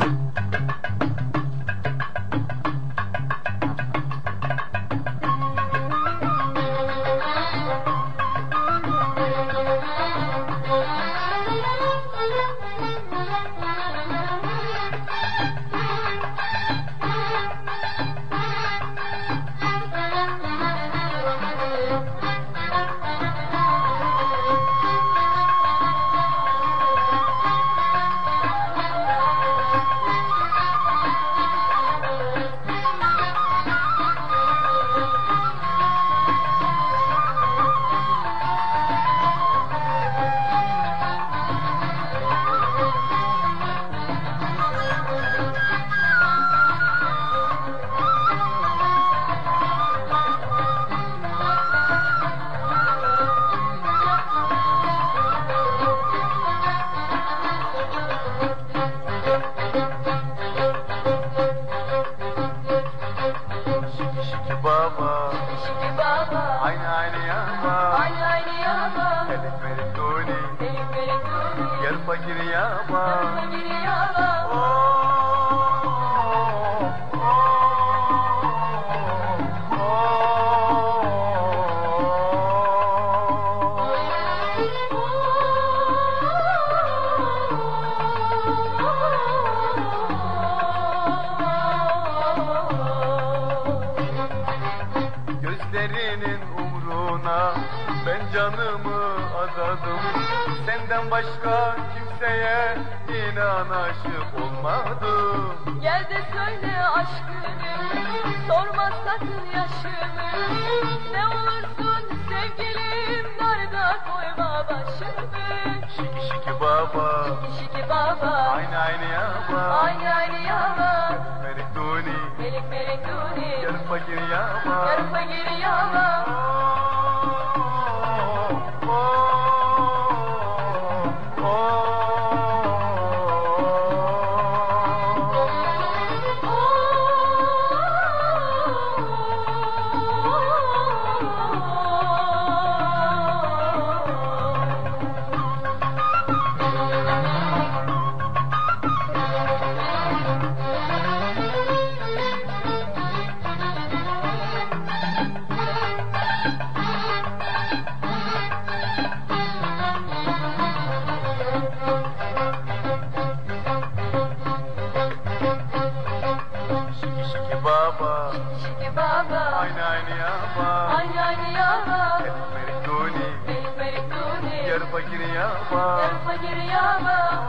Gözlerinin umruna ben canımı adadım. Senden başka kimseye inan aşık olmadım. Gel de söyle aşkını, sorma sakın yaşımı. Ne olursun sevgilim, darda koyma başımı. Şiki şiki baba, Şiki baba, aynı yaba, aynı yaba. Merik duni, Merik duni, yarım fakir yaba, yarım fakir yaba. Şiki baba, aynı yaba, aynı yaba. Merik duni, Merik duni, yarım fakir yaba, yarım fakir yaba.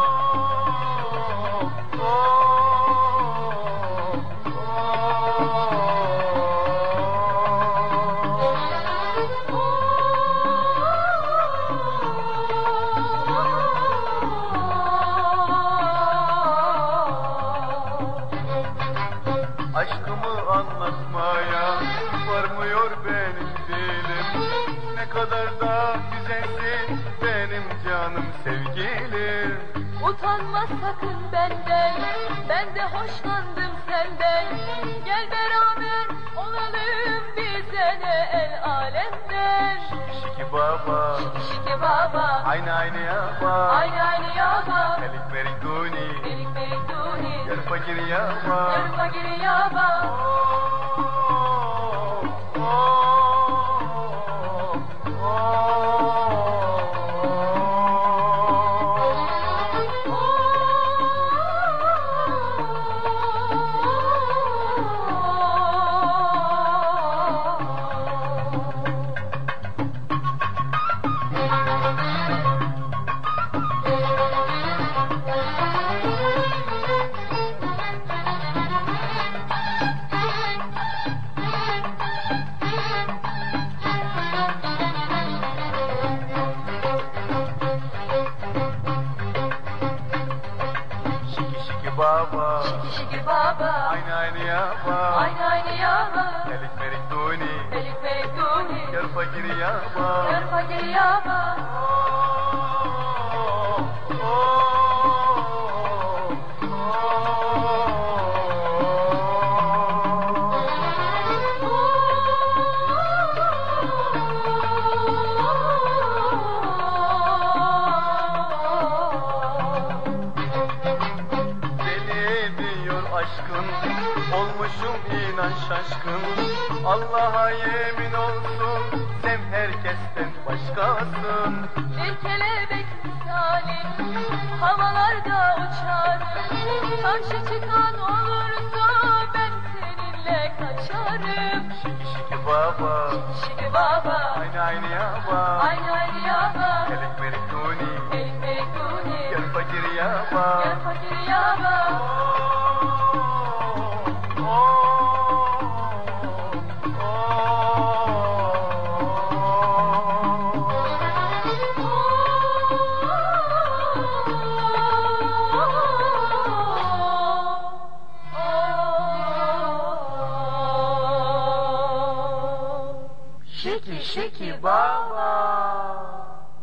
Aşkımı anlatmaya varmıyor benim dilim. Ne kadar da güzelsin benim canım sevgilim. Utanma sakın benden, ben de hoşlandım senden. Gel beraber olalım bize ne el alemden. Şiki baba, Şiki baba, aynı yaba, aynı yaba. Merik duni, Merik duni, yarım fakir yaba, yarım fakir yaba. baba, Şiki baba, aynı yaba, aynı yaba. Merik duni, Merik duni, yarım fakir yaba, yarım fakir yaba. aşkın. Olmuşum inan şaşkın. Allah'a yemin olsun sen herkesten başkasın. Bir kelebek misali havalarda uçarım. Karşı çıkan olursa ben seninle kaçarım. Şiki şiki baba, Şiki baba, aynı aynı yaba. aynı aynı yaba. Elek merik duni, Elik melik duni, gel fakir yaba. gel fakir yaba.